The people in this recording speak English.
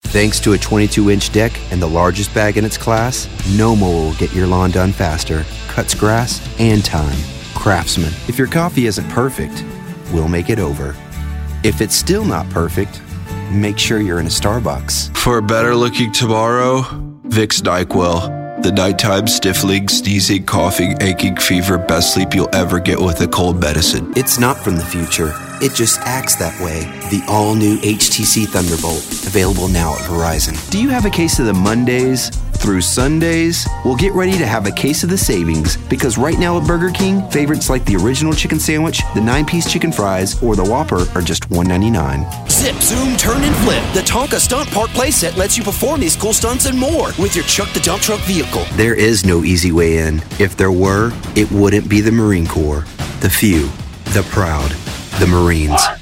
Thanks to a 22-inch deck and the largest bag in its class, no mower will get your lawn done faster, cuts grass, and time. Craftsman. If your coffee isn't perfect, we'll make it over. If it's still not perfect, make sure you're in a Starbucks. For a better looking tomorrow, Vicks NyQuil. The nighttime sniffling, sneezing, coughing, aching fever, best sleep you'll ever get with a cold medicine. It's not from the future. It just acts that way. The all-new HTC Thunderbolt. Available now at Verizon. Do you have a case of the Mondays through Sundays? Well, get ready to have a case of the savings, because right now at Burger King, favorites like the original chicken sandwich, the 9-piece chicken fries, or the Whopper are just $1.99. Zip, zoom, turn, and flip. The Tonka Stunt Park playset lets you perform these cool stunts and more with your Chuck the Dump Truck vehicle. There is no easy way in. If there were, it wouldn't be the Marine Corps. The few, the proud, the Marines.